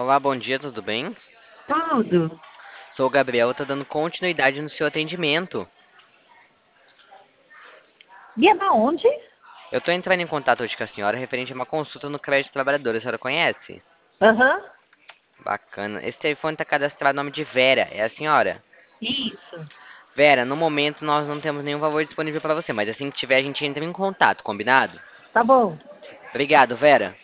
Olá, bom dia, tudo bem? Tudo. Sou o Gabriel, tô dando continuidade no seu atendimento. E é da onde? Eu tô entrando em contato hoje com a senhora referente a uma consulta no crédito trabalhador, a senhora conhece? Aham. Bacana. Esse telefone tá cadastrado no nome de Vera, é a senhora? Isso. Vera, no momento nós não temos nenhum valor disponível para você, mas assim que tiver a gente entra em contato, combinado? Tá bom. Obrigado, Vera.